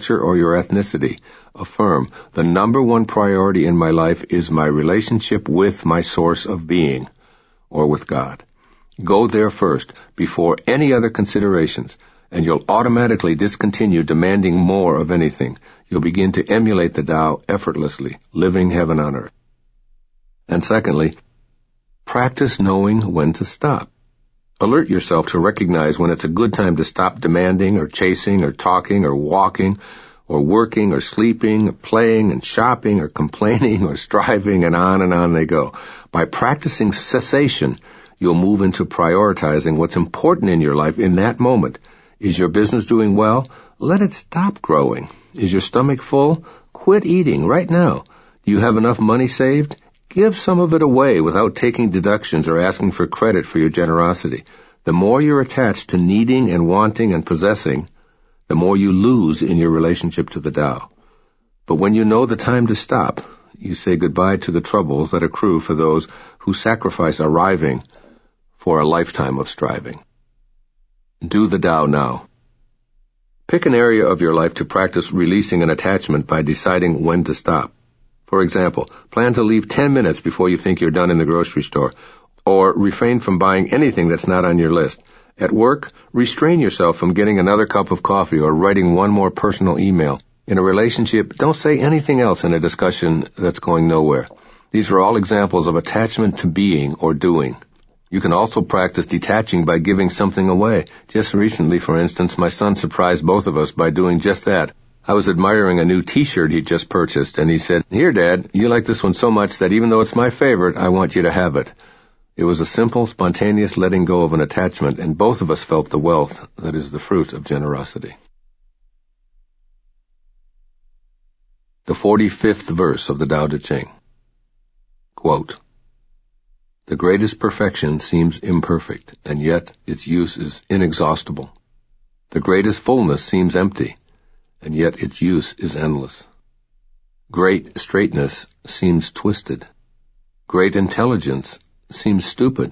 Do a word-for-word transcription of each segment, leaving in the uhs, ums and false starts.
culture, or your ethnicity. Affirm, the number one priority in my life is my relationship with my source of being, or with God. Go there first, before any other considerations, and you'll automatically discontinue demanding more of anything. You'll begin to emulate the Tao effortlessly, living heaven on earth. And secondly, practice knowing when to stop. Alert yourself to recognize when it's a good time to stop demanding or chasing or talking or walking or working or sleeping or playing and shopping or complaining or striving, and on and on they go. By practicing cessation, you'll move into prioritizing what's important in your life in that moment. Is your business doing well? Let it stop growing. Is your stomach full? Quit eating right now. Do you have enough money saved? Give some of it away without taking deductions or asking for credit for your generosity. The more you're attached to needing and wanting and possessing, the more you lose in your relationship to the Tao. But when you know the time to stop, you say goodbye to the troubles that accrue for those who sacrifice arriving for a lifetime of striving. Do the Tao now. Pick an area of your life to practice releasing an attachment by deciding when to stop. For example, plan to leave ten minutes before you think you're done in the grocery store, or refrain from buying anything that's not on your list. At work, restrain yourself from getting another cup of coffee or writing one more personal email. In a relationship, don't say anything else in a discussion that's going nowhere. These are all examples of attachment to being or doing. You can also practice detaching by giving something away. Just recently, for instance, my son surprised both of us by doing just that. I was admiring a new t-shirt he'd just purchased, and he said, "Here, Dad, you like this one so much that even though it's my favorite, I want you to have it." It was a simple, spontaneous letting go of an attachment, and both of us felt the wealth that is the fruit of generosity. The forty-fifth verse of the Tao Te Ching. Quote, "The greatest perfection seems imperfect, and yet its use is inexhaustible. The greatest fullness seems empty, and yet its use is endless. Great straightness seems twisted. Great intelligence seems stupid.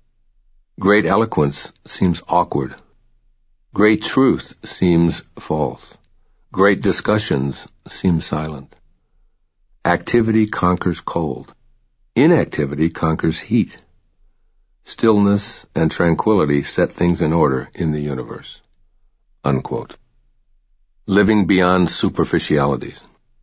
Great eloquence seems awkward. Great truth seems false. Great discussions seem silent. Activity conquers cold. Inactivity conquers heat. Stillness and tranquility set things in order in the universe." Unquote. Living beyond superficialities.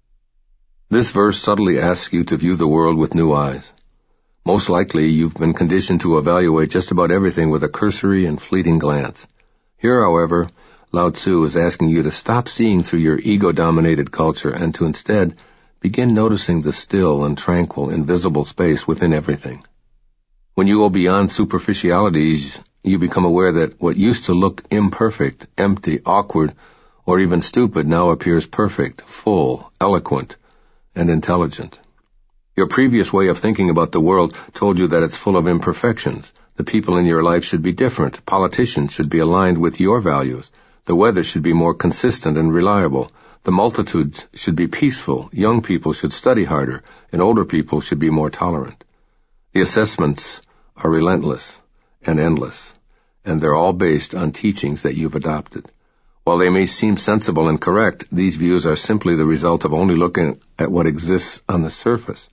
This verse subtly asks you to view the world with new eyes. Most likely, you've been conditioned to evaluate just about everything with a cursory and fleeting glance. Here, however, Lao Tzu is asking you to stop seeing through your ego-dominated culture and to instead begin noticing the still and tranquil, invisible space within everything. When you go beyond superficialities, you become aware that what used to look imperfect, empty, awkward, or even stupid now appears perfect, full, eloquent, and intelligent. Your previous way of thinking about the world told you that it's full of imperfections. The people in your life should be different. Politicians should be aligned with your values. The weather should be more consistent and reliable. The multitudes should be peaceful. Young people should study harder, and older people should be more tolerant. The assessments are relentless and endless, and they're all based on teachings that you've adopted. While they may seem sensible and correct, these views are simply the result of only looking at what exists on the surface.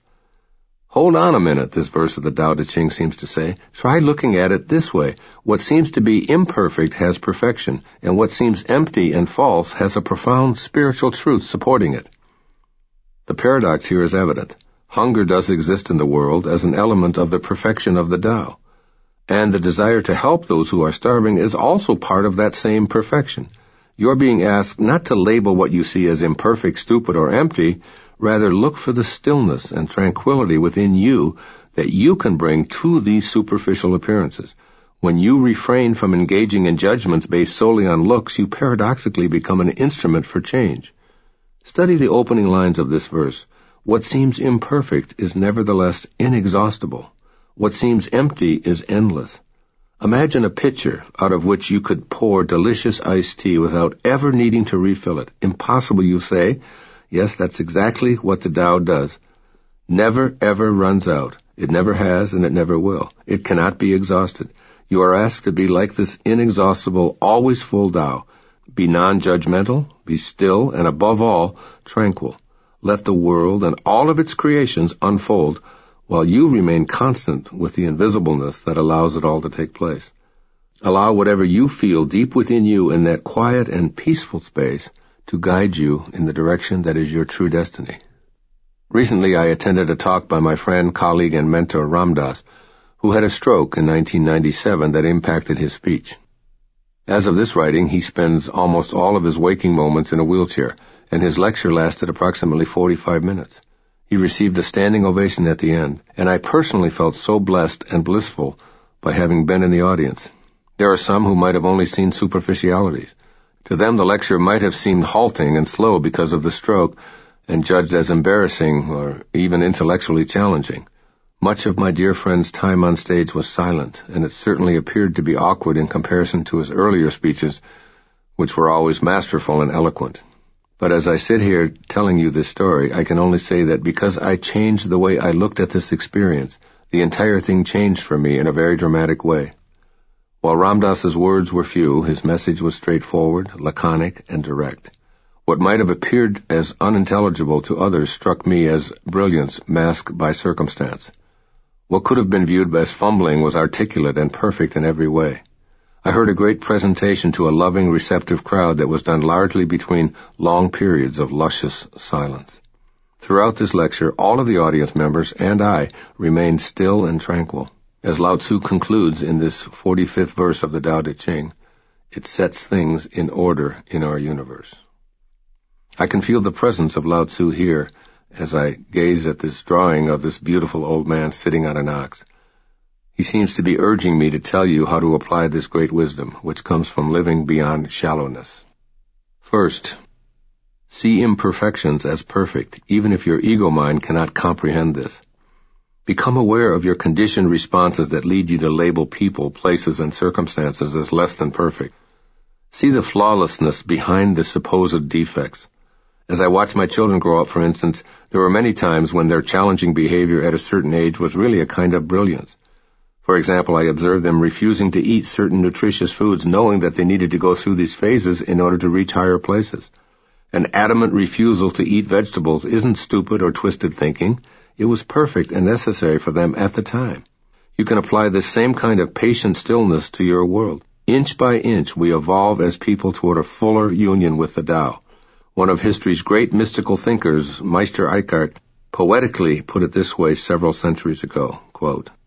Hold on a minute, this verse of the Tao Te Ching seems to say. Try looking at it this way. What seems to be imperfect has perfection, and what seems empty and false has a profound spiritual truth supporting it. The paradox here is evident. Hunger does exist in the world as an element of the perfection of the Tao, and the desire to help those who are starving is also part of that same perfection. You're being asked not to label what you see as imperfect, stupid, or empty. Rather, look for the stillness and tranquility within you that you can bring to these superficial appearances. When you refrain from engaging in judgments based solely on looks, you paradoxically become an instrument for change. Study the opening lines of this verse. What seems imperfect is nevertheless inexhaustible. What seems empty is endless. Imagine a pitcher out of which you could pour delicious iced tea without ever needing to refill it. Impossible, you say? Yes, that's exactly what the Tao does. Never, ever runs out. It never has, and it never will. It cannot be exhausted. You are asked to be like this inexhaustible, always full Tao. Be non-judgmental, be still, and above all, tranquil. Let the world and all of its creations unfold, while you remain constant with the invisibleness that allows it all to take place. Allow whatever you feel deep within you in that quiet and peaceful space to guide you in the direction that is your true destiny. Recently I attended a talk by my friend, colleague, and mentor Ram Dass, who had a stroke in nineteen ninety-seven that impacted his speech. As of this writing, he spends almost all of his waking moments in a wheelchair, and his lecture lasted approximately forty-five minutes. He received a standing ovation at the end, and I personally felt so blessed and blissful by having been in the audience. There are some who might have only seen superficialities. To them, the lecture might have seemed halting and slow because of the stroke, and judged as embarrassing or even intellectually challenging. Much of my dear friend's time on stage was silent, and it certainly appeared to be awkward in comparison to his earlier speeches, which were always masterful and eloquent. But as I sit here telling you this story, I can only say that because I changed the way I looked at this experience, the entire thing changed for me in a very dramatic way. While Ram Dass's words were few, his message was straightforward, laconic, and direct. What might have appeared as unintelligible to others struck me as brilliance masked by circumstance. What could have been viewed as fumbling was articulate and perfect in every way. I heard a great presentation to a loving, receptive crowd that was done largely between long periods of luscious silence. Throughout this lecture, all of the audience members and I remained still and tranquil. As Lao Tzu concludes in this forty-fifth verse of the Tao Te Ching, it sets things in order in our universe. I can feel the presence of Lao Tzu here as I gaze at this drawing of this beautiful old man sitting on an ox. He seems to be urging me to tell you how to apply this great wisdom, which comes from living beyond shallowness. First, see imperfections as perfect, even if your ego mind cannot comprehend this. Become aware of your conditioned responses that lead you to label people, places, and circumstances as less than perfect. See the flawlessness behind the supposed defects. As I watched my children grow up, for instance, there were many times when their challenging behavior at a certain age was really a kind of brilliance. For example, I observed them refusing to eat certain nutritious foods, knowing that they needed to go through these phases in order to reach higher places. An adamant refusal to eat vegetables isn't stupid or twisted thinking. It was perfect and necessary for them at the time. You can apply this same kind of patient stillness to your world. Inch by inch, we evolve as people toward a fuller union with the Tao. One of history's great mystical thinkers, Meister Eckhart, poetically put it this way several centuries ago, quote,